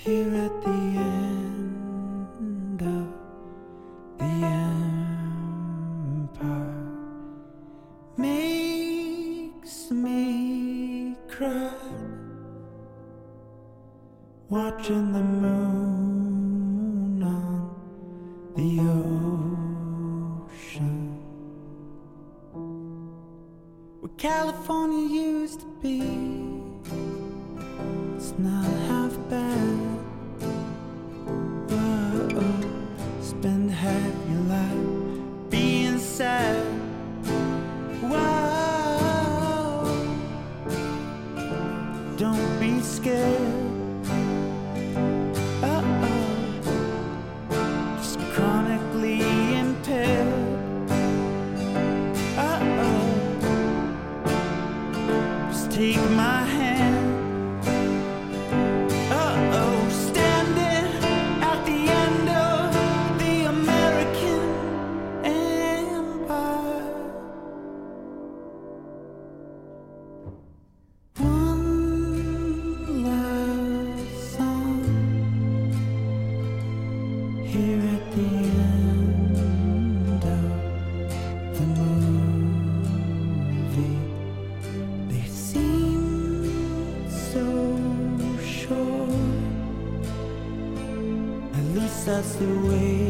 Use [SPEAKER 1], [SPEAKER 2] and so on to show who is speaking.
[SPEAKER 1] Here at the end of the empire makes me cry, watching the moon on the ocean, where California used to be. It's not half bad. Whoa, spend half your life being sad. Whoa, don't be scared. Just chronically impaired. Just take my hand. Standing at the end of the American Empire. One last song here at the end of the movie. They seem so short. At least that's the way